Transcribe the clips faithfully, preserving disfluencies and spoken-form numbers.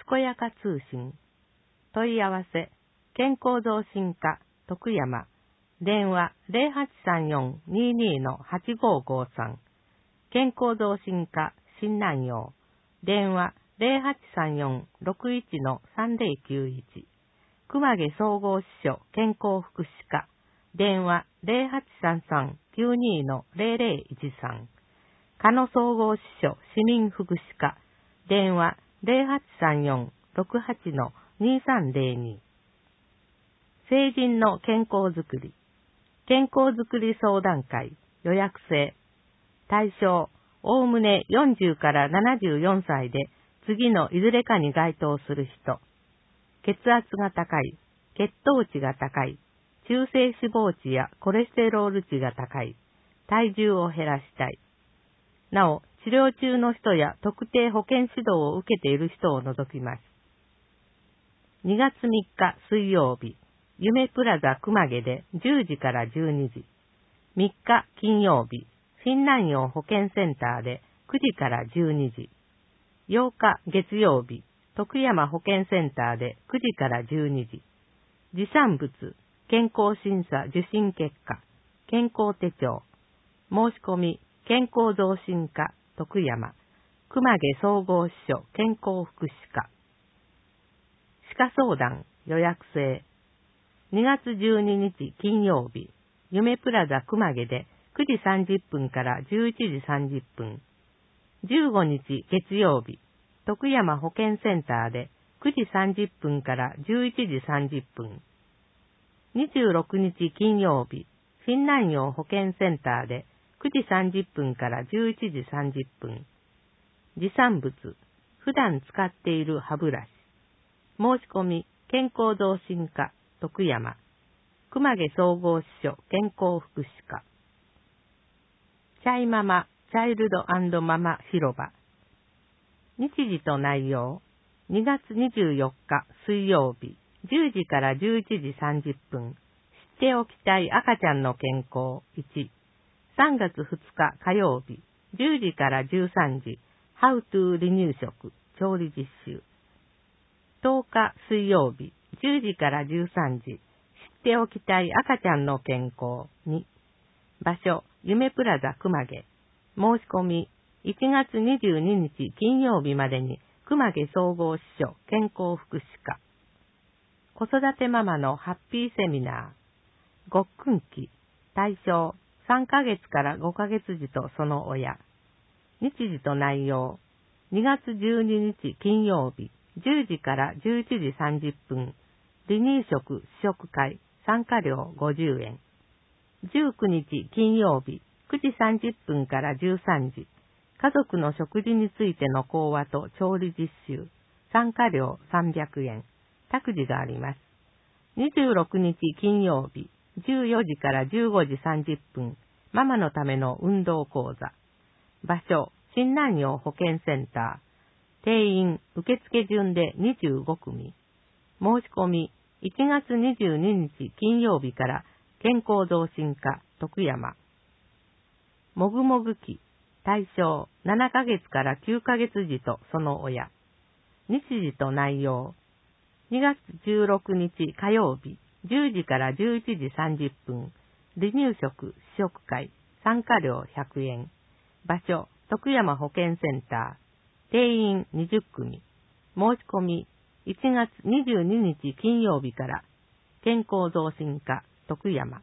こやか通信。問い合わせ、健康増進課、徳山。電話 ゼロはちさんよん にーにー はちごーごーさん。健康増進課、新南陽。電話 ゼロはちさんよん ろくいち さんゼロきゅういち。熊毛総合支所健康福祉課。電話 ゼロはちさんさん きゅうにー ゼロゼロいちさん。鹿野総合支所市民福祉課。電話ゼロはちさんよん ろくはち にーさんゼロに。成人の健康づくり。健康づくり相談会予約制。対象、おおむねよんじゅうからななじゅうよんさいで次のいずれかに該当する人。血圧が高い、血糖値が高い、中性脂肪値やコレステロール値が高い、体重を減らしたい。なお、治療中の人や特定保健指導を受けている人を除きます。にがつみっか水曜日、夢プラザ熊毛でじゅうじからじゅうにじ。みっか金曜日、フィン南陽保健センターでくじからじゅうにじ。ようか月曜日、徳山保健センターでくじからじゅうにじ。持参物、健康審査受診結果、健康手帳。申し込み、健康増進課、徳山。熊毛総合支所健康福祉課。歯科相談、予約制。にがつじゅうににち金曜日、夢プラザ熊毛でくじさんじゅっぷんからじゅういちじさんじゅっぷん。じゅうごにち月曜日、徳山保健センターでくじさんじゅっぷんからじゅういちじさんじゅっぷん。にじゅうろくにち金曜日、フィン南陽保健センターでくじさんじゅっぷんからじゅういちじさんじゅっぷん。持参物、普段使っている歯ブラシ。申し込み、健康増進課、徳山。熊毛総合支所健康福祉課。チャイママ、チャイルド&ママ広場。日時と内容。にがつにじゅうよっか水曜日、じゅうじからじゅういちじさんじゅっぷん。知っておきたい赤ちゃんの健康いち。さんがつふつか火曜日、じゅうじからじゅうさんじ。How to 離乳食、調理実習。とおか水曜日、じゅうじからじゅうさんじ。知っておきたい赤ちゃんの健康に。場所、夢プラザ熊毛。申し込み、いちがつにじゅうににち金曜日までに熊毛総合支所健康福祉課。子育てママのハッピーセミナー。ごっくん期。対象、さんかげつからごかげつ児とその親。日時と内容。にがつじゅうににち金曜日、じゅうじからじゅういちじさんじゅっぷん。離乳食試食会、参加料ごじゅうえん。じゅうくにち金曜日、くじさんじゅっぷんからじゅうさんじ。家族の食事についての講話と調理実習。参加料さんびゃくえん。託児があります。にじゅうろくにち金曜日、じゅうよじからじゅうごじさんじゅっぷん。ママのための運動講座。場所、新南陽保健センター。定員、受付順でにじゅうごくみ。申し込み、いちがつにじゅうににち金曜日から健康増進課、徳山。もぐもぐ期。対象、ななかげつからきゅうかげつ児とその親。日時と内容。にがつじゅうろくにち火曜日、じゅうじからじゅういちじさんじゅっぷん。離乳食試食会、参加料ひゃくえん。場所、徳山保健センター。定員にじゅっくみ。申し込み、いちがつにじゅうににち金曜日から。健康増進課、徳山。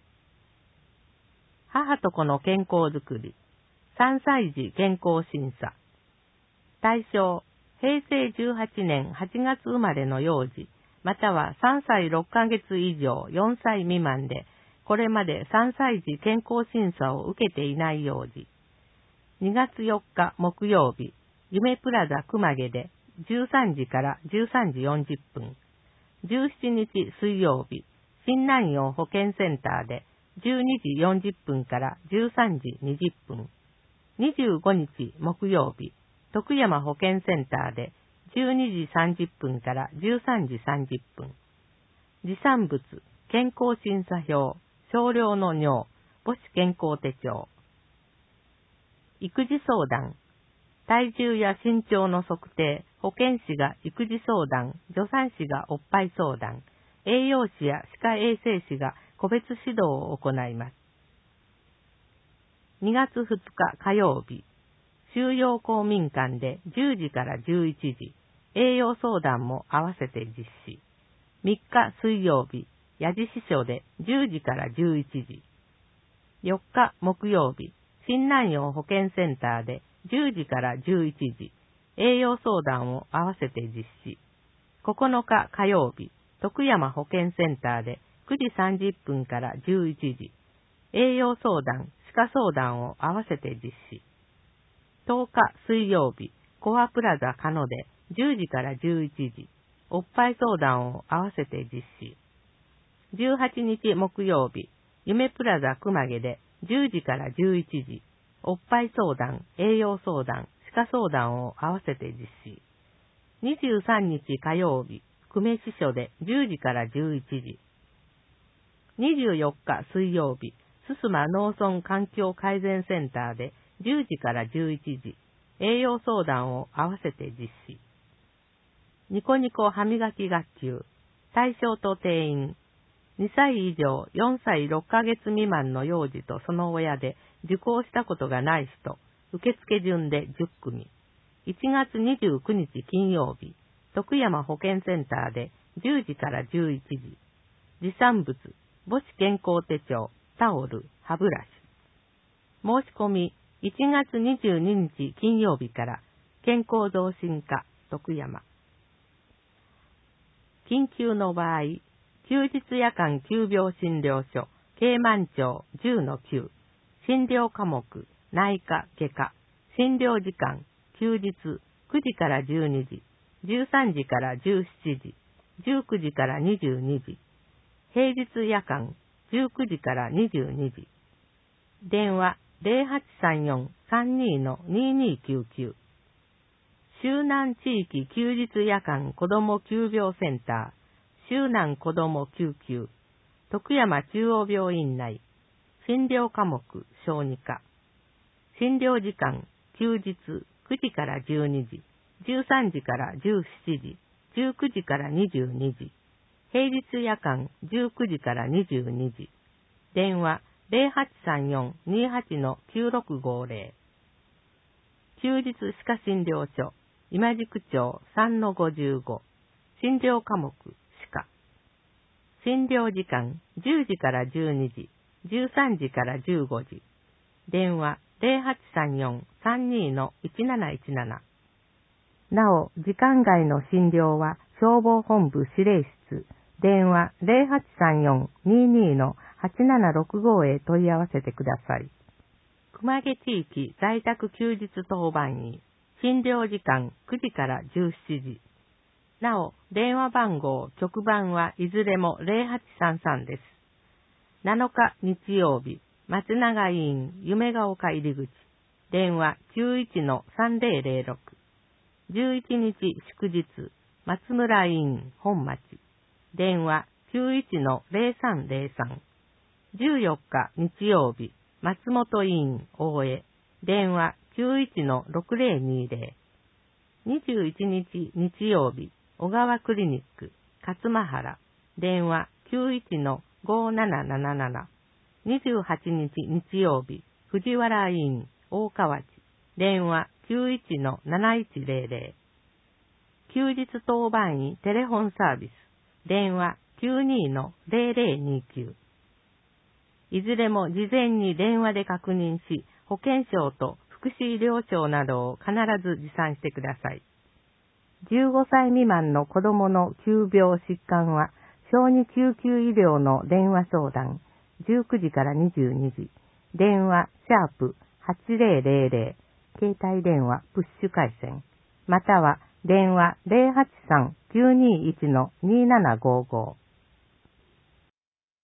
母と子の健康づくり。さんさい児健康審査。対象、へいせいじゅうはちねんはちがつ生まれの幼児、またはさんさいろっかげつ以上よんさい未満で、これまでさんさい児健康審査を受けていない幼児。にがつよっか木曜日、夢プラザ熊毛でじゅうさんじからじゅうさんじよんじゅっぷん。じゅうしちにち水曜日、新南陽保健センターでじゅうにじよんじゅっぷんからじゅうさんじにじゅっぷん。にじゅうごにち木曜日、徳山保健センターでじゅうにじさんじゅっぷんからじゅうさんじさんじゅっぷん。持参物、健康審査表、少量の尿、母子健康手帳。育児相談、体重や身長の測定、 保健師が育児相談、助産師がおっぱい相談、栄養士や歯科衛生士が個別指導を行います。にがつふつか火曜日、収容公民館でじゅうじからじゅういちじ、栄養相談も合わせて実施。みっか水曜日、矢地支所でじゅうじからじゅういちじ。よっか木曜日、新南陽保健センターでじゅうじからじゅういちじ、栄養相談を合わせて実施。ここのか火曜日、徳山保健センターでくじさんじゅっぷんからじゅういちじ、栄養相談、歯科相談を合わせて実施。とおか水曜日、コアプラザカノでじゅうじからじゅういちじ、おっぱい相談を合わせて実施。じゅうはちにち木曜日、夢プラザ熊毛でじゅうじからじゅういちじ、おっぱい相談、栄養相談、歯科相談を合わせて実施。にじゅうさんにち火曜日、久米支所でじゅうじからじゅういちじ。にじゅうよっか水曜日、すすま農村環境改善センターでじゅうじからじゅういちじ、栄養相談を合わせて実施。ニコニコ歯磨き学級、対象と定員、にさい以上よんさいろっかげつ未満の幼児とその親で受講したことがない人、受付順でじゅっくみ。いちがつにじゅうくにち金曜日、徳山保健センターでじゅうじからじゅういちじ。持参物、母子健康手帳、タオル、歯ブラシ。申し込み、いちがつにじゅうににち金曜日から、健康増進課、徳山。緊急の場合、休日夜間急病診療所、慶満町 じゅうのきゅう、診療科目、内科、外科、診療時間、休日、くじからじゅうにじ、じゅうさんじからじゅうしちじ、じゅうくじからにじゅうにじ、平日夜間、じゅうくじからにじゅうにじ。電話 ゼロはちさんよん さんにー にーにーきゅうきゅう。周南地域休日夜間子ども急病センター、周南子ども救急、徳山中央病院内、診療科目小児科、診療時間休日くじからじゅうにじ、じゅうさんじからじゅうしちじ、じゅうくじからにじゅうにじ、平日夜間じゅうくじからにじゅうにじ、電話 ゼロはちさんよん にーはち きゅうろくごゼロ。休日歯科診療所、今宿町 さんのごじゅうご、診療科目歯科。診療時間じゅうじからじゅうにじ、じゅうさんじからじゅうごじ。電話 ゼロはちさんよん さんにー いちなないちなな。なお、時間外の診療は消防本部指令室、電話 ゼロはちさんよん にーにー はちななろくご へ問い合わせてください。熊毛地域在宅休日当番員、診療時間くじからじゅうしちじ。なお、電話番号、局番はいずれもゼロはちさんさんです。なのか日曜日、松永委員夢が丘入口、電話 きゅういちのさんぜろぜろろく。じゅういちにち祝日、松村委員本町、電話 きゅういちのゼロさんゼロさん。じゅうよっか日曜日、松本委員大江、電話 きゅういちのろくぜろにゼロ。にじゅういちにち日曜日、小川クリニック、勝間原、電話 きゅういちのごなななななな。にじゅうはちにち日曜日、藤原委員大川内、電話 きゅういちのなないちゼロゼロ。休日当番員テレフォンサービス、電話 きゅうにのゼロゼロにきゅう。いずれも事前に電話で確認し、保健省と福祉医療庁などを必ず持参してください。じゅうごさい未満の子どもの急病疾患は、小児救急医療の電話相談、じゅうくじからにじゅうにじ、電話シャープはちゼロゼロゼロ、携帯電話プッシュ回線、または電話ゼロはちさん きゅうにいちのにーななごーごー。